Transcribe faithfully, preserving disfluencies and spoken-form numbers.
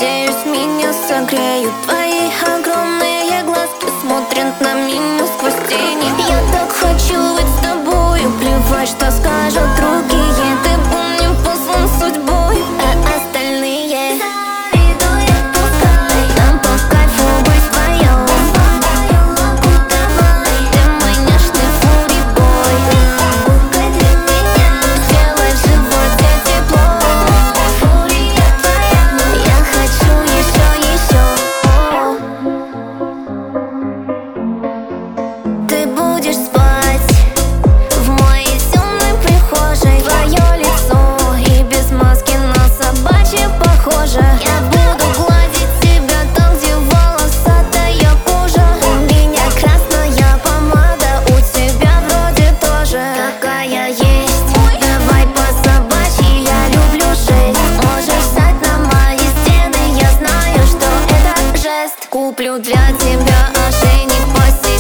Надеюсь, меня согреют твои огромные глазки, смотрят на меня сквозь тени. Я так хочу быть с тобою, плевать, что скажут другие. Ты был мне послан судьбой, а остальные завидуют, пускай. Нам по кайфу быть вдвоем. Ты мой нежный фури-бой, губкой для меня сделай в животе тепло. Фурия твоя, я хочу еще, еще. Ты будешь спать в моей темной прихожей. Твое лицо и без маски на собачье похоже. Я буду гладить тебя там, где волосатая кожа. У меня красная помада, у тебя вроде тоже. Какая есть, давай по собачьи, я люблю жесть. Можешь встать на мои стены, я знаю, что это жест. Куплю для тебя ошейник, посидеть.